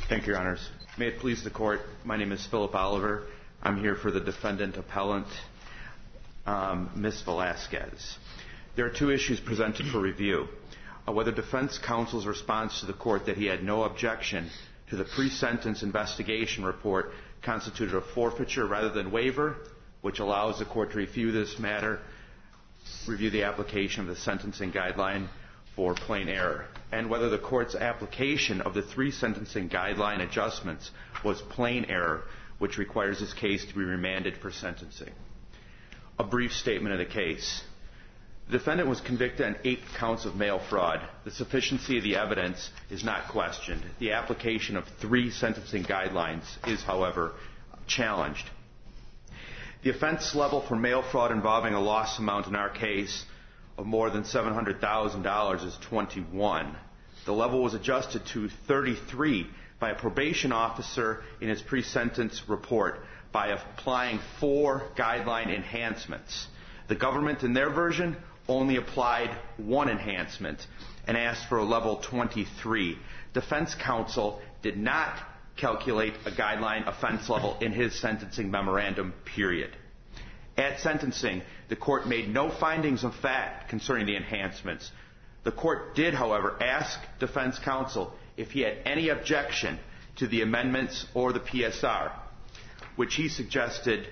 Thank you, Your Honors. May it please the Court, my name is Philip Oliver. I'm here for the defendant appellant, Ms. Velasquez. There are two issues presented for review. Whether defense counsel's response to the Court that he had no objection to the pre-sentence investigation report constituted a forfeiture rather than waiver, which allows the Court to review this matter, review the application of the sentencing guideline for plain error, and whether the Court's application of the three sentencing guideline adjustments was plain error, which requires this case to be remanded for sentencing. A brief statement of the case. The defendant was convicted on 8 counts of mail fraud. The sufficiency of the evidence is not questioned. The application of 3 sentencing guidelines is, however, challenged. The offense level for mail fraud involving a loss amount in our case of more than $700,000 is 21. The level was adjusted to 33 by a probation officer in his pre-sentence report by applying 4 guideline enhancements. The government, in their version, only applied 1 enhancement and asked for a level 23. Defense counsel did not calculate a guideline offense level in his sentencing memorandum, period. At sentencing, the Court made no findings of fact concerning the enhancements. The Court did, however, ask defense counsel if he had any objection to the amendments or the PSR, which he suggested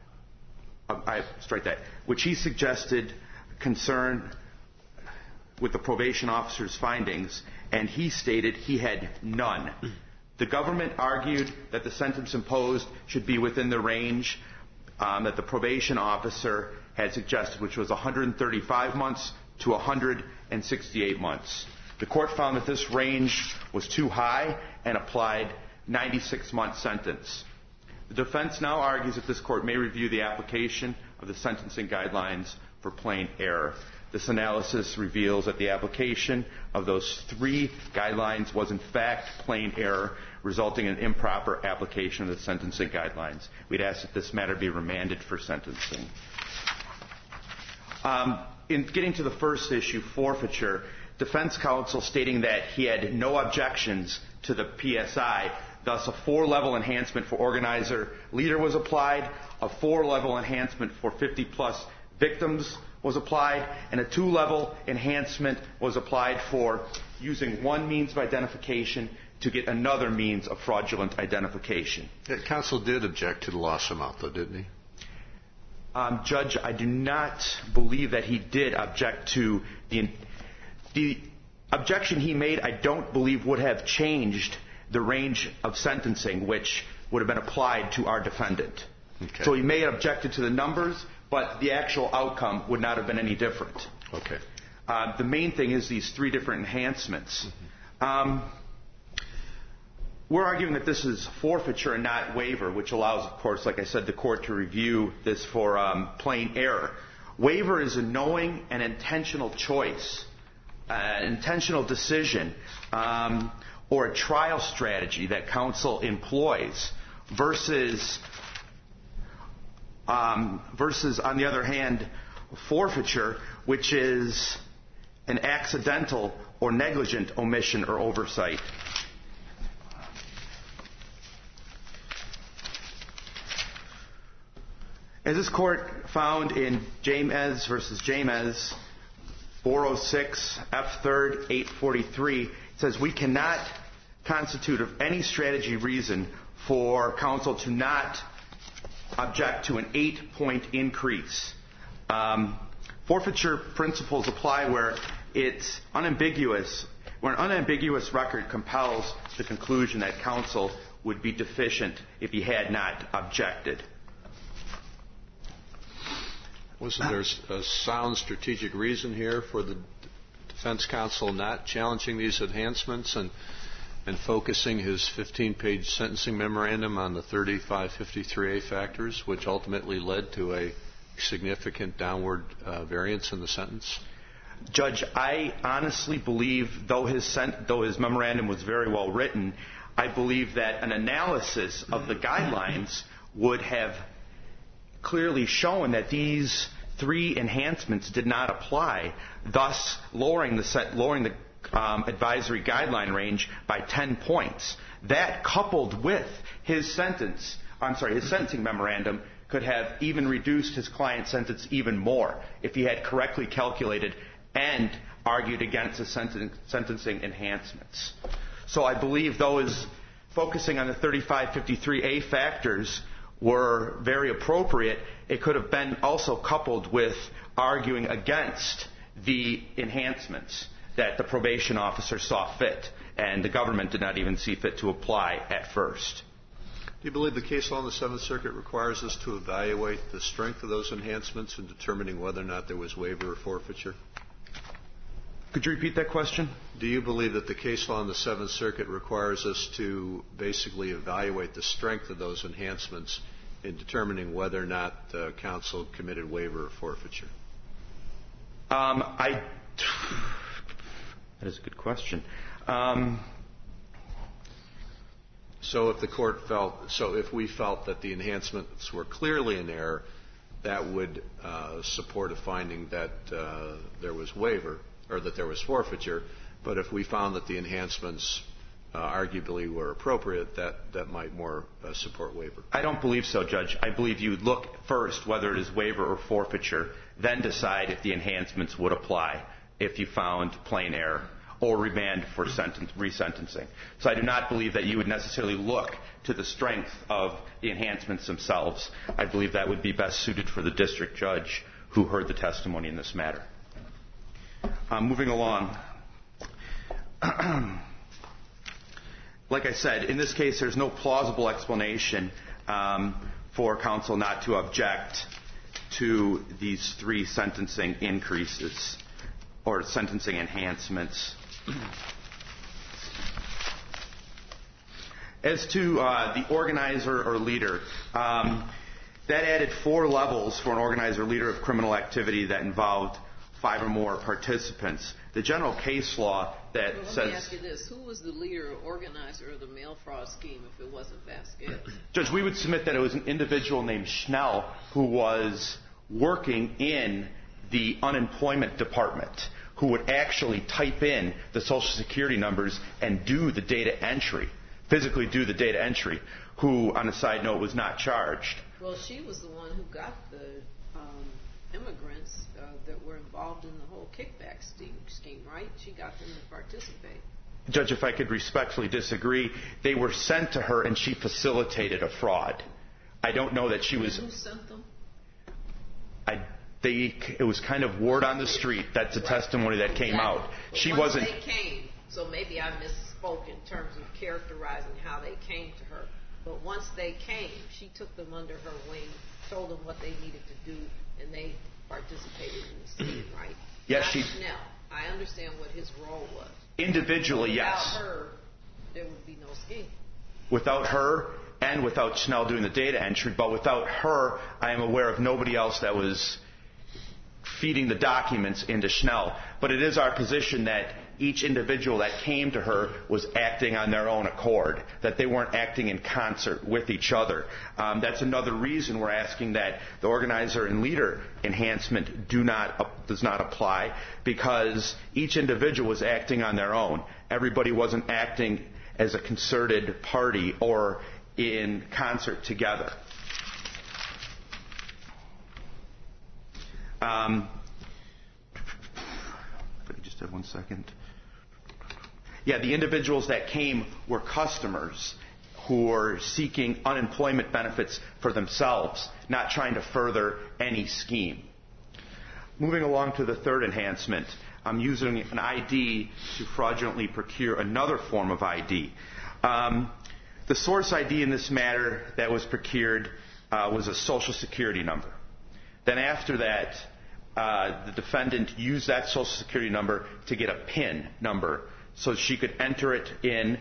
concern with the probation officer's findings, and he stated he had none. The government argued that the sentence imposed should be within the range that the probation officer had suggested, which was 135 months to 168 months. The Court found that this range was too high and applied 96-month sentence. The defense now argues that this Court may review the application of the sentencing guidelines for plain error. This analysis reveals that the application of those 3 guidelines was in fact plain error, resulting in improper application of the sentencing guidelines. We'd ask that this matter be remanded for sentencing. In getting to the first issue, forfeiture, defense counsel stating that he had no objections to the PSI, thus a 4-level enhancement for organizer leader was applied, a 4-level enhancement for 50-plus victims was applied, and a 2-level enhancement was applied for using one means of identification to get another means of fraudulent identification. Counsel did object to the loss amount, though, didn't he? Judge, I do not believe that he did object to the objection he made. I don't believe would have changed the range of sentencing which would have been applied to our defendant. Okay. So he may have objected to the numbers, but the actual outcome would not have been any different. Okay. The main thing is these 3 different enhancements. We're arguing that this is forfeiture and not waiver, which allows, of course, like I said, the Court to review this for plain error. Waiver is a knowing and intentional choice, an intentional decision, or a trial strategy that counsel employs versus, on the other hand, forfeiture, which is an accidental or negligent omission or oversight. As this Court found in James v. James, 406 F. 3rd 843, it says we cannot constitute of any strategy reason for counsel to not object to an 8-point increase. Forfeiture principles apply where it's unambiguous, where an unambiguous record compels the conclusion that counsel would be deficient if he had not objected. Wasn't there a sound strategic reason here for the defense counsel not challenging these enhancements and focusing his 15-page sentencing memorandum on the 3553A factors, which ultimately led to a significant downward variance in the sentence? Judge, I honestly believe, though his memorandum was very well written, I believe that an analysis of the guidelines would have clearly shown that these 3 enhancements did not apply, thus lowering the advisory guideline range by 10 points. That, coupled with his sentencing memorandum, could have even reduced his client's sentence even more if he had correctly calculated and argued against the sentencing enhancements. So I believe those focusing on the 3553A factors were very appropriate. It could have been also coupled with arguing against the enhancements that the probation officer saw fit, and the government did not even see fit to apply at first. Do you believe the case law in the Seventh Circuit requires us to evaluate the strength of those enhancements in determining whether or not there was waiver or forfeiture? Could you repeat that question? Do you believe that the case law in the Seventh Circuit requires us to basically evaluate the strength of those enhancements in determining whether or not counsel committed waiver or forfeiture? That is a good question. So if we felt that the enhancements were clearly in error, that would support a finding that there was waiver or that there was forfeiture. But if we found that the enhancements arguably were appropriate, that might more support waiver. I don't believe so, Judge. I believe you would look first whether it is waiver or forfeiture, then decide if the enhancements would apply if you found plain error or remand for resentencing. So I do not believe that you would necessarily look to the strength of the enhancements themselves. I believe that would be best suited for the district judge who heard the testimony in this matter. Moving along. Like I said, in this case, there's no plausible explanation for counsel not to object to these three sentencing increases or sentencing enhancements. As to the organizer or leader, that added 4 levels for an organizer or leader of criminal activity that involved 5 or more participants. The general case law that says... Let me ask you this. Who was the leader or organizer of the mail fraud scheme if it wasn't Vasquez? Judge, we would submit that it was an individual named Schnell who was working in the unemployment department, who would actually type in the Social Security numbers and do the data entry, physically do the data entry, who, on a side note, was not charged. Well, she was the one who got the immigrants that were involved in the whole kickback scheme, right? She got them to participate. Judge, if I could respectfully disagree, they were sent to her and she facilitated a fraud. I don't know that she was... Who sent them? It was kind of word on the street. That's a testimony that came out. But once they came, so maybe I misspoke in terms of characterizing how they came to her. But once they came, she took them under her wing, told them what they needed to do, and they participated in the scheme, right? Yes, Schnell. I understand what his role was. Individually, yes. Without her, there would be no scheme. Without her and without Schnell doing the data entry, but without her, I am aware of nobody else that was feeding the documents into Schnell. But it is our position that each individual that came to her was acting on their own accord, that they weren't acting in concert with each other. That's another reason we're asking that the organizer and leader enhancement does not apply, because each individual was acting on their own. Everybody wasn't acting as a concerted party or in concert together. Just have 1 second. Yeah, the individuals that came were customers who were seeking unemployment benefits for themselves, not trying to further any scheme. Moving along to the third enhancement, I'm using an ID to fraudulently procure another form of ID. The source ID in this matter that was procured was a Social Security number. Then after that, the defendant used that Social Security number to get a PIN number so she could enter it in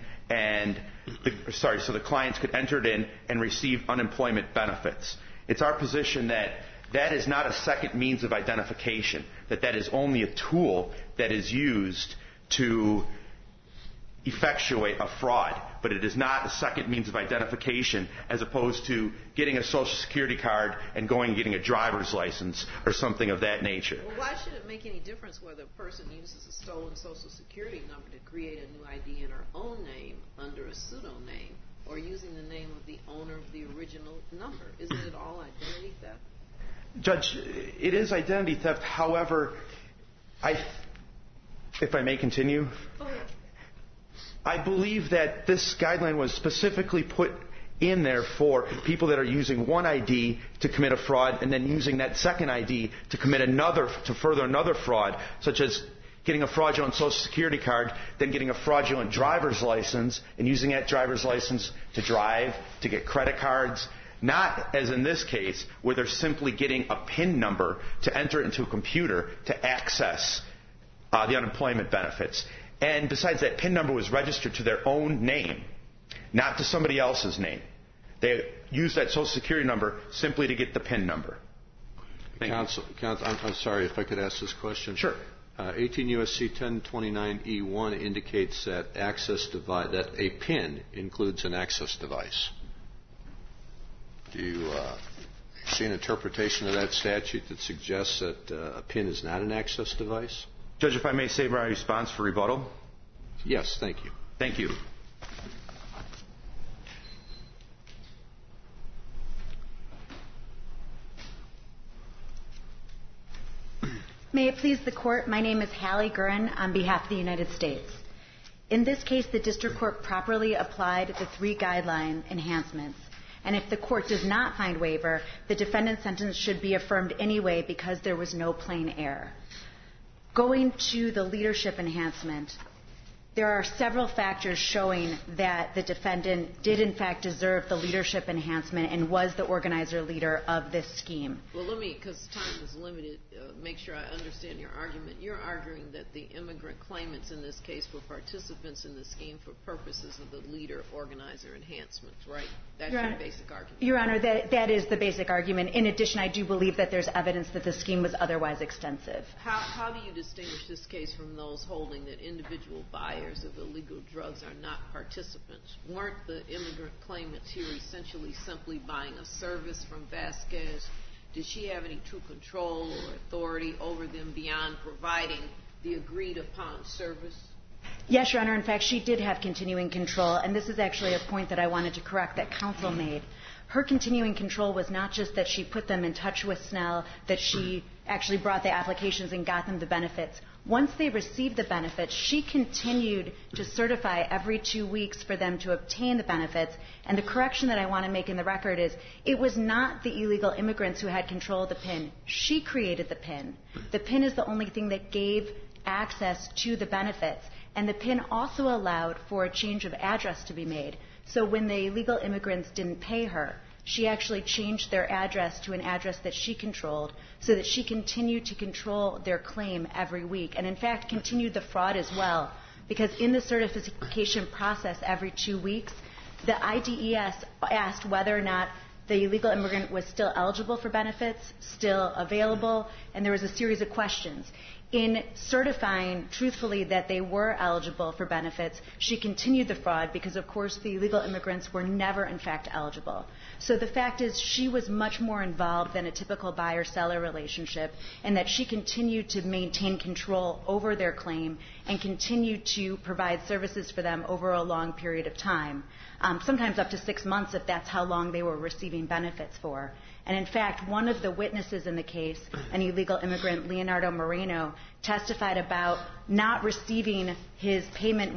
so the clients could enter it in and receive unemployment benefits. It's our position that that is not a second means of identification, that is only a tool that is used to effectuate a fraud. but it is not a second means of identification as opposed to getting a Social Security card and going and getting a driver's license or something of that nature. Well, why should it make any difference whether a person uses a stolen Social Security number to create a new ID in her own name under a pseudonym or using the name of the owner of the original number? Isn't it all identity theft? Judge, it is identity theft. However, if I may continue, I believe that this guideline was specifically put in there for people that are using one ID to commit a fraud and then using that second ID to further another fraud, such as getting a fraudulent Social Security card, then getting a fraudulent driver's license and using that driver's license to drive, to get credit cards. Not as in this case, where they're simply getting a PIN number to enter into a computer to access the unemployment benefits. And besides, that PIN number was registered to their own name, not to somebody else's name. They used that Social Security number simply to get the PIN number. Counsel, I'm sorry if I could ask this question. Sure. 18 U.S.C. 1029E1 indicates that that a PIN includes an access device. Do you see an interpretation of that statute that suggests that a PIN is not an access device? Judge, if I may save my response for rebuttal? Yes, thank you. Thank you. May it please the Court, my name is Hallie Gurin on behalf of the United States. In this case, the District Court properly applied the 3 guideline enhancements. And if the Court does not find waiver, the defendant's sentence should be affirmed anyway because there was no plain error. Going to the leadership enhancement, there are several factors showing that the defendant did in fact deserve the leadership enhancement and was the organizer leader of this scheme. Well, let me, because time is limited, make sure I understand your argument. You're arguing that the immigrant claimants in this case were participants in the scheme for purposes of the leader-organizer enhancements, right? That's your basic argument. Your Honor, that is the basic argument. In addition, I do believe that there's evidence that the scheme was otherwise extensive. How do you distinguish this case from those holding that individual buyers of illegal drugs are not participants? Weren't the immigrant claimants here essentially simply buying a service from Vasquez? Did she have any true control or authority over them beyond providing the agreed-upon service? Yes, Your Honor. In fact, she did have continuing control, and this is actually a point that I wanted to correct that counsel made. Her continuing control was not just that she put them in touch with Snell, that she actually brought the applications and got them the benefits. Once they received the benefits, she continued to certify every 2 weeks for them to obtain the benefits. And the correction that I want to make in the record is it was not the illegal immigrants who had control of the PIN. She created the PIN. The PIN is the only thing that gave access to the benefits. And the PIN also allowed for a change of address to be made. So when the illegal immigrants didn't pay her, she actually changed their address to an address that she controlled so that she continued to control their claim every week. And in fact, continued the fraud as well. Because in the certification process every 2 weeks, the IDES asked whether or not the illegal immigrant was still eligible for benefits, still available, and there was a series of questions. In certifying truthfully that they were eligible for benefits, she continued the fraud because, of course, the illegal immigrants were never, in fact, eligible. So the fact is she was much more involved than a typical buyer-seller relationship, and that she continued to maintain control over their claim and continued to provide services for them over a long period of time, sometimes up to 6 months if that's how long they were receiving benefits for. And in fact, one of the witnesses in the case, an illegal immigrant, Leonardo Moreno, testified about not receiving his payment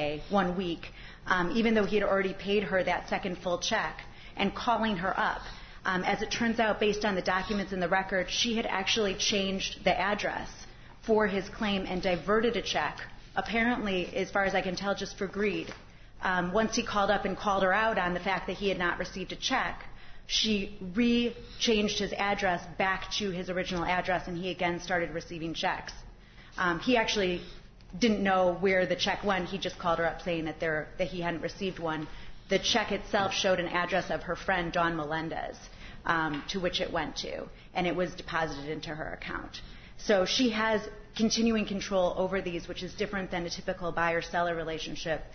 1 week, even though he had already paid her that second full check, and calling her up. As it turns out, based on the documents in the record, she had actually changed the address for his claim and diverted a check, apparently, as far as I can tell, just for greed. Once he called up and called her out on the fact that he had not received a check, she re-changed his address back to his original address, and he again started receiving checks. He actually didn't know where the check went. He just called her up saying that he hadn't received one. The check itself showed an address of her friend, Dawn Melendez, to which it went to, and it was deposited into her account. So she has continuing control over these, which is different than a typical buyer-seller relationship.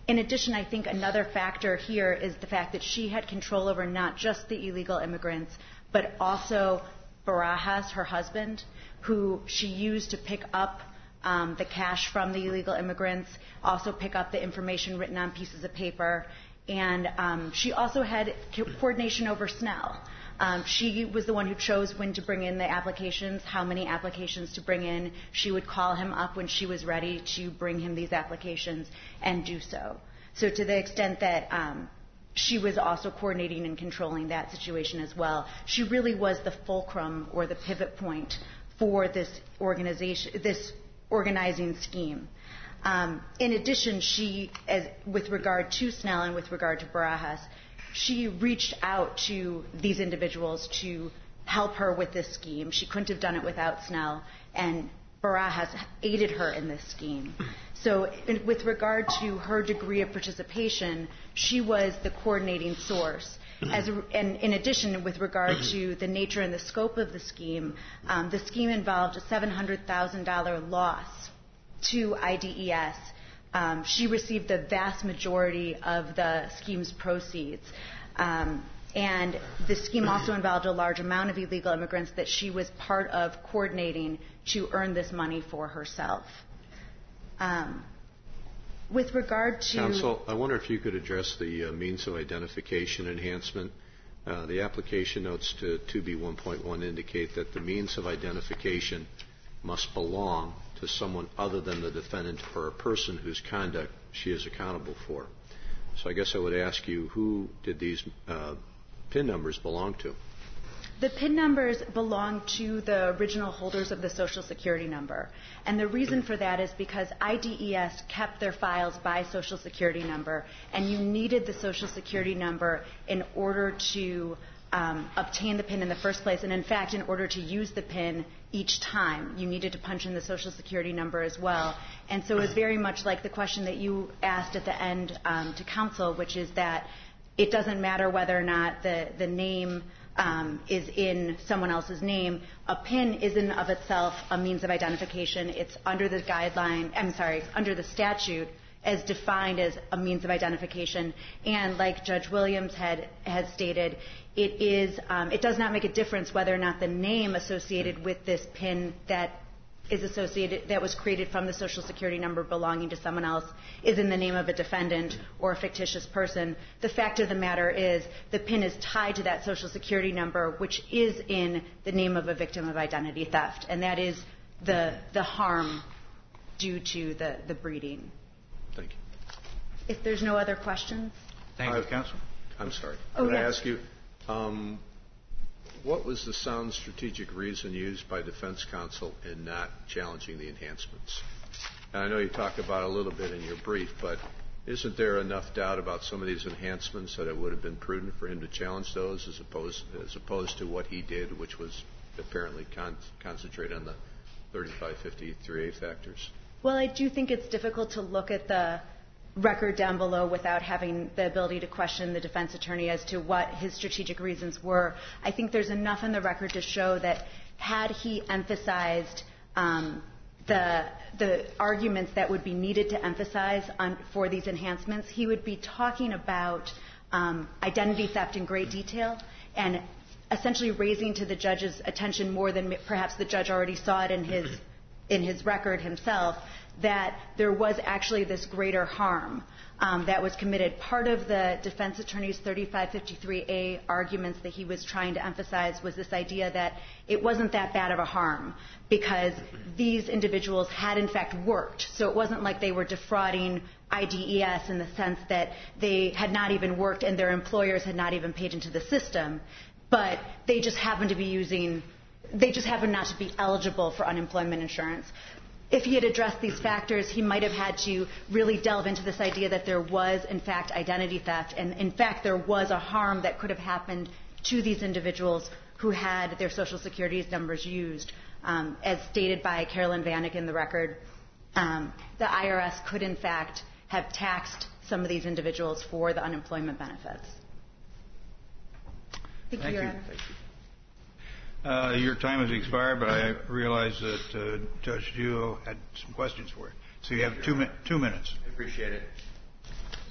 In addition, I think another factor here is the fact that she had control over not just the illegal immigrants, but also Barajas, her husband, who she used to pick up the cash from the illegal immigrants, also pick up the information written on pieces of paper, and she also had coordination over Snell. She was the one who chose when to bring in the applications, how many applications to bring in. She would call him up when she was ready to bring him these applications and do so. So to the extent that she was also coordinating and controlling that situation as well, she really was the fulcrum or the pivot point for this organizing scheme. In addition, with regard to Snell and with regard to Barajas, she reached out to these individuals to help her with this scheme. She couldn't have done it without Snell, and Barajas aided her in this scheme. So with regard to her degree of participation, she was the coordinating source. And in addition, with regard to the nature and the scope of the scheme involved a $700,000 loss to IDES. She received the vast majority of the scheme's proceeds. And the scheme also involved a large amount of illegal immigrants that she was part of coordinating to earn this money for herself. With regard to... Counsel, I wonder if you could address the means of identification enhancement. The application notes to 2B1.1 indicate that the means of identification must belong to someone other than the defendant or a person whose conduct she is accountable for. So I guess I would ask you, who did these PIN numbers belong to? The PIN numbers belong to the original holders of the Social Security number. And the reason for that is because IDES kept their files by Social Security number, and you needed the Social Security number in order to obtain the PIN in the first place. And in fact, in order to use the PIN each time, you needed to punch in the Social Security number as well. And so it was very much like the question that you asked at the end to counsel, which is that it doesn't matter whether or not the name is in someone else's name. A PIN is in of itself a means of identification. It's under the under the statute as defined as a means of identification. And like Judge Williams had stated, it does not make a difference whether or not the name associated with this PIN that was created from the Social Security number belonging to someone else is in the name of a defendant or a fictitious person. The fact of the matter is the PIN is tied to that Social Security number, which is in the name of a victim of identity theft, and that is the harm due to the breeding. Thank you. If there's no other questions. Thank you, counsel. I'm sorry. Could I ask you, what was the sound strategic reason used by defense counsel in not challenging the enhancements? And I know you talk about it a little bit in your brief, but isn't there enough doubt about some of these enhancements that it would have been prudent for him to challenge those as opposed to what he did, which was apparently concentrate on the 3553A factors? Well, I do think it's difficult to look at the record down below without having the ability to question the defense attorney as to what his strategic reasons were. I think there's enough in the record to show that had he emphasized the arguments that would be needed to emphasize for these enhancements, he would be talking about identity theft in great detail and essentially raising to the judge's attention more than perhaps the judge already saw it in his record himself, that there was actually this greater harm that was committed. Part of the defense attorney's 3553A arguments that he was trying to emphasize was this idea that it wasn't that bad of a harm because these individuals had in fact worked. So it wasn't like they were defrauding IDES in the sense that they had not even worked and their employers had not even paid into the system, but they just happened not to be eligible for unemployment insurance. If he had addressed these factors, he might have had to really delve into this idea that there was, in fact, identity theft, and in fact, there was a harm that could have happened to these individuals who had their Social Security numbers used. As stated by Carolyn Vanek in the record, the IRS could, in fact, have taxed some of these individuals for the unemployment benefits. Thank you, Your Honor. Thank you. Your time has expired, but I realize that Judge Duo had some questions for you. So you have 2 minutes. I appreciate it.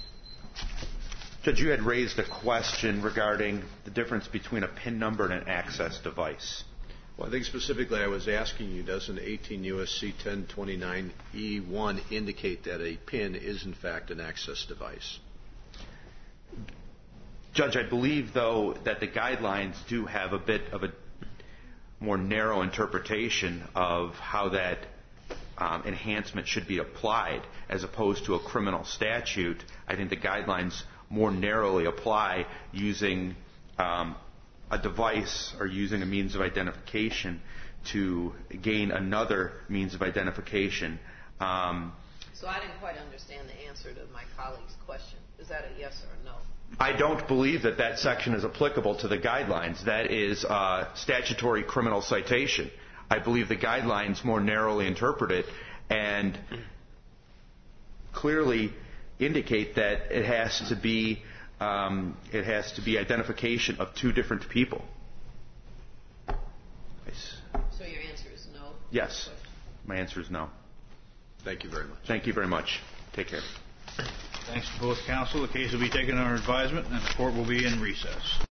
Judge, you had raised a question regarding the difference between a PIN number and an access device. Well, I think specifically I was asking you, doesn't 18 U.S.C. 1029E1 indicate that a PIN is in fact an access device? Judge, I believe, though, that the guidelines do have a bit of a more narrow interpretation of how that enhancement should be applied as opposed to a criminal statute. I think the guidelines more narrowly apply using a device or using a means of identification to gain another means of identification. So I didn't quite understand the answer to my colleague's question. Is that a yes or a no? I don't believe that that section is applicable to the guidelines. That is statutory criminal citation. I believe the guidelines more narrowly interpret it and clearly indicate that it has to be identification of two different people. So your answer is no? Yes. My answer is no. Thank you very much. Thank you very much. Take care. Thanks to both counsel. The case will be taken under advisement, and the court will be in recess.